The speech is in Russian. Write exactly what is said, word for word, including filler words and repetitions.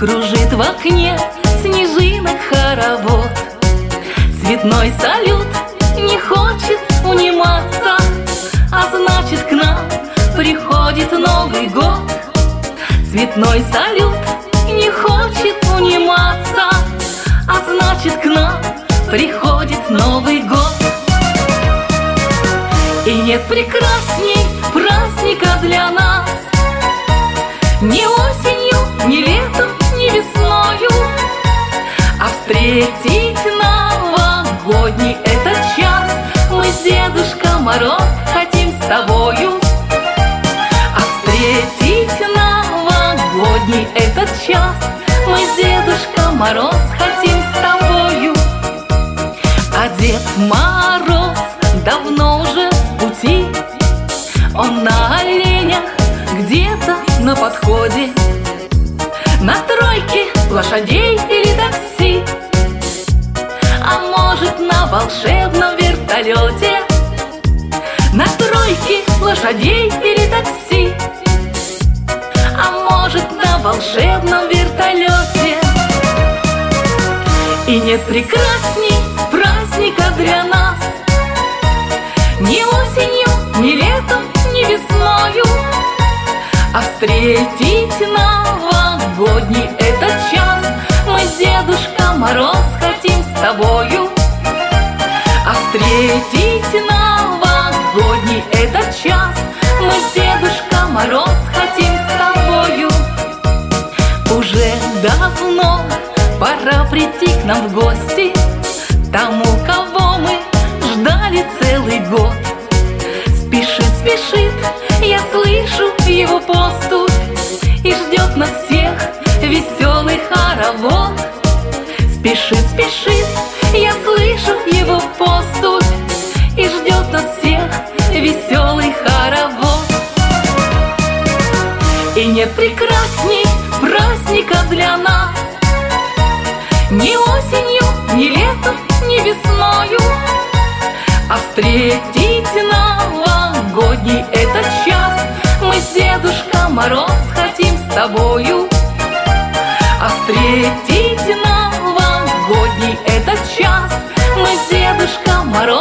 Кружит в окне снежинок хоровод. Цветной салют не хочет униматься, а значит, к нам приходит Новый год. Цветной салют не хочет униматься, а значит, к нам приходит Новый год. И нет прекрасней праздника для нас ни осенью, ни летом, ни весною, а встретить новогодний этот час мы с Дедушкой Мороз хотим с тобою. А встретить новогодний этот час мы с Дедушкой Мороз хотим с тобою. А Дед Мороз давно уже в пути, он на оленях где-то на подходе, на тройке лошадей или такси, а может, на волшебном вертолете. На тройке лошадей или такси, а может, на волшебном вертолете. И нет прекрасней праздника для нас ни осенью, ни летом, ни весною, а встретить новогодний этот час мы с Дедушкой Мороз хотим с тобою. А встретить новогодний этот час мы с Дедушкой Мороз хотим с тобою. Уже давно пора прийти к нам в гости, тому, кого мы ждали целый год. Спешит, спешит, я слышу его поступь, и ждет нас всех веселый хоровод. Спешит, спешит, я слышу его поступь, и ждет нас всех веселый хоровод. И нет прекрасней праздника для нас ни осенью, ни летом, ни весною, а встретить новогодний этот час мы с Дедушкой Мороз хотим с тобою. А встретить новогодний этот час мы с Дедушкой Мороз